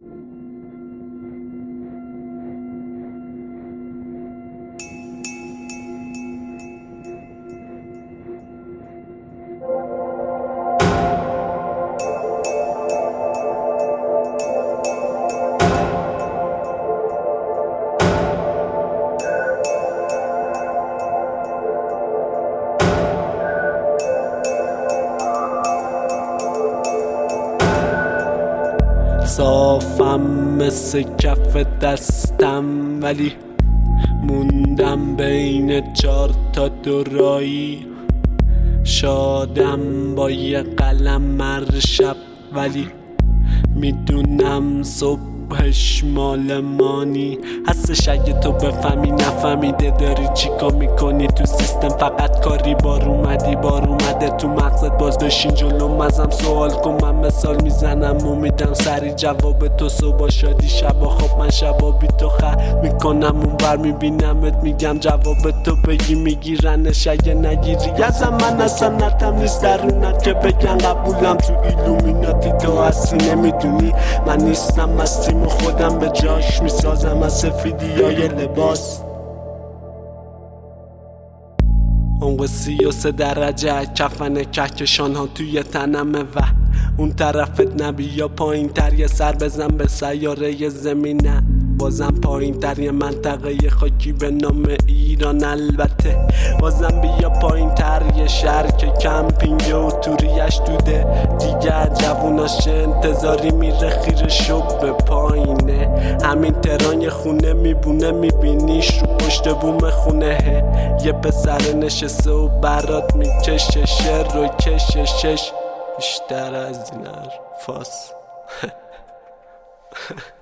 صافم مثل کف دستم ولی موندم بین 4 تا دورایی. شادم با یه قلم هر شب ولی میدونم صبحش مال مانی هستش. اگه تو بفهمی نفهمیده داری چیکا میکنی تو سیستم، فقط کاری بار اومده تو مغزت. باز بشین جلوم ازم سوال کن، من مثال میزنم و میدم سری جواب تو. صبح شادی شبا خواب من شبا بی تو خر میکنم اونور میبینمت میگم جواب تو بگی میگیرنش اگه نگیری ازم. من اصلا نتم نیست درونت که بگن قبولم تو ایلومیناتی. تو هستی نمیدونی من نیستم، مستیم و خودم به جاش میسازم از سفیدی های لباس. عمق 33 درجه کفن کهکشان ها توی تنمه و اون طرفت نبی یا پایین تر یه سر بزن به سیاره زمینه. بازم پایین تر یه منطقه خاکی به نام ایران. البته بازم بیا پایین تر یه شهر که کمپینگ و توریش دوده دیگه. جووناش انتظاری میره خیره شب به پایینه. همین تهران یه خونه میبونه میبینیش رو پشت بوم خونه. یه پسر نشسته و برات میکشه شعر رو کششش بیشتر از این حرفاست.